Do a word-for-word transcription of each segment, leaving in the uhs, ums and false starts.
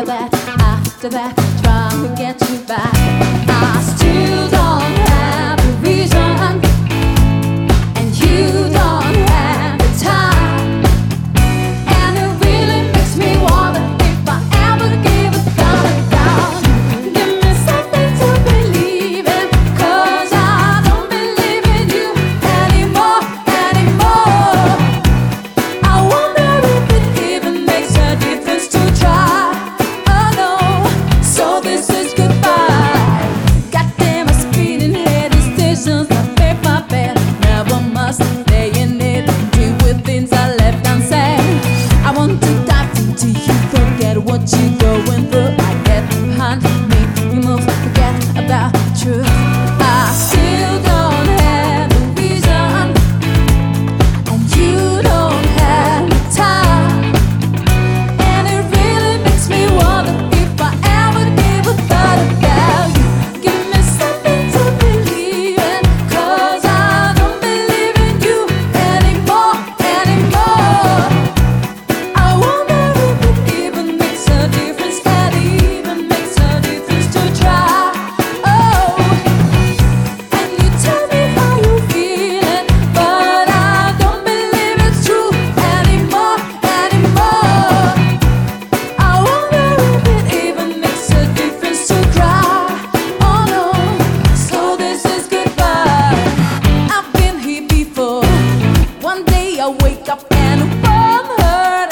after that, after that, trying to get you back. I still don't have a reason, and you don't have the time. And it really makes me wonder if I ever give a thought about you. Give me something to believe in, 'cause I don't believe in you anymore, anymore. I wonder if it even makes a difference to try. Oh no, so this is goodbye. Goddamn, a speeding head, these stations I pay my bed. Never must stay in it, deal with things I left unsaid. I want to dive into you, forget what you're going through. I get behind me, you move, forget about the truth. I still don't have a reason, and you don't have the time. And it really makes me wonder if I ever gave a thought about you. Give me something to believe in, 'cause I don't believe in you anymore, anymore. I wonder if it even makes a difference, that even makes a difference to try. Oh, and you tell me how you feeling, but I don't believe it's true anymore, anymore. I wonder if it even makes a difference to cry. Oh no, so this is goodbye. I've been here before. One day I wake up and it won't hurt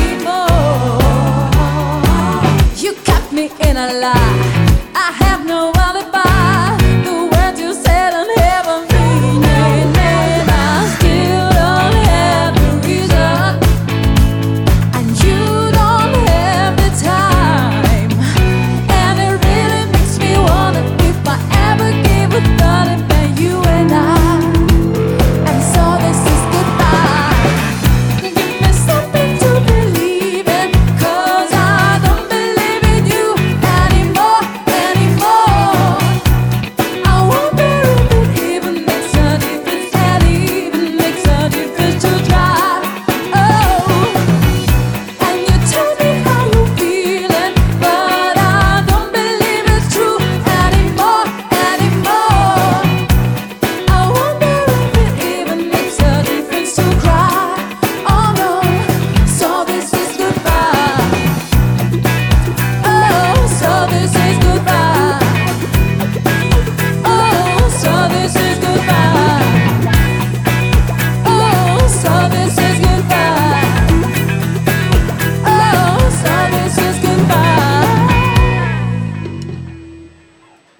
anymore. You kept me in a lie. I have no